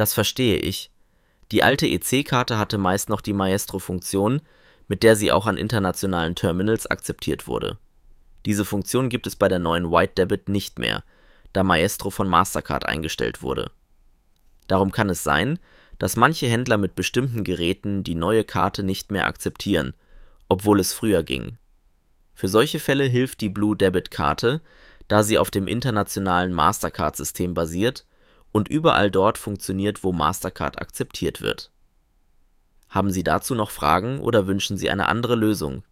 Das verstehe ich. Die alte EC-Karte hatte meist noch die Maestro-Funktion, mit der sie auch an internationalen Terminals akzeptiert wurde. Diese Funktion gibt es bei der neuen White Debit nicht mehr, da Maestro von Mastercard eingestellt wurde. Darum kann es sein, dass manche Händler mit bestimmten Geräten die neue Karte nicht mehr akzeptieren, obwohl es früher ging. Für solche Fälle hilft die Blue Debit Karte, da sie auf dem internationalen Mastercard-System basiert und überall dort funktioniert, wo Mastercard akzeptiert wird. Haben Sie dazu noch Fragen oder wünschen Sie eine andere Lösung?